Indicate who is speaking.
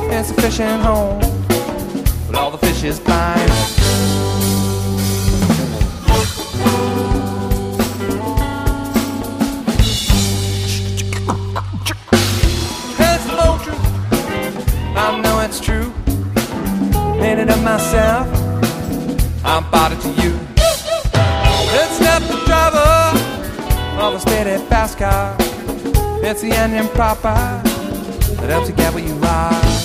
Speaker 1: It's a fishing hole, but all the fish is blind. It's the whole truth. I know it's true. Made it up myself. I'm bought it to you. It's not the driver of a steady fast car. It's the engine proper that helps you get where you are.